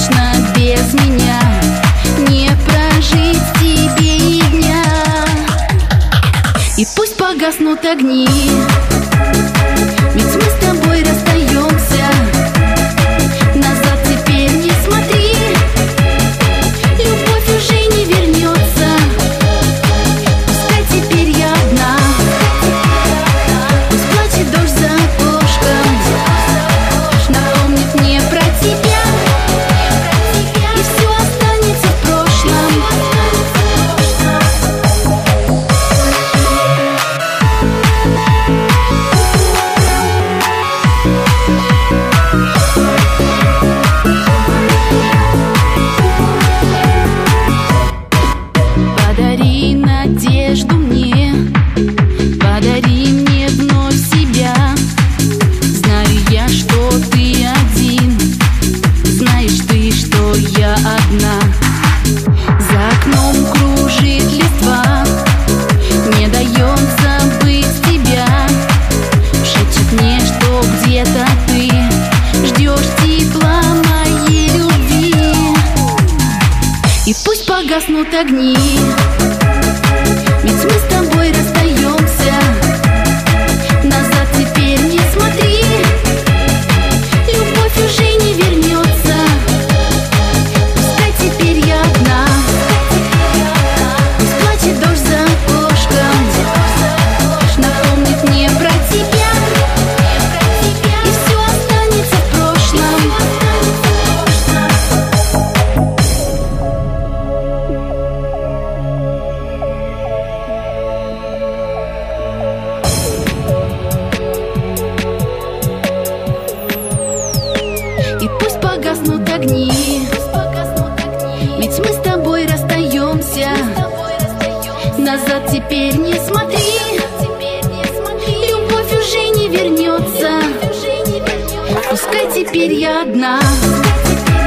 точно без меня не прожить тебе и дня. И пусть погаснут огни, ведь мы с тобой расстаемся. Назад теперь не смотри, любовь уже не вернется. Пускай теперь я одна, пусть плачет дождь за окошком, напомнит мне про тебя, и все останется в прошлом. Подари надежду мне, подари мне вновь себя. Знаю я, что ты один, знаешь ты, что я одна. За окном кружит листва, не дает забыть тебя. Шепчет мне, что где-то ты ждешь тепла моей любви. И пусть погаснут огни, ведь мы с тобой расстаемся. Назад теперь не смотри, любовь уже не вернется. Пускай теперь я одна, пусть плачет дождь за окошком, напомнит мне про тебя, и все останется в прошлом. И пусть погаснут огни, ведь мы с тобой расстаемся. Назад теперь не смотри, любовь уже не вернется. Пускай теперь я одна,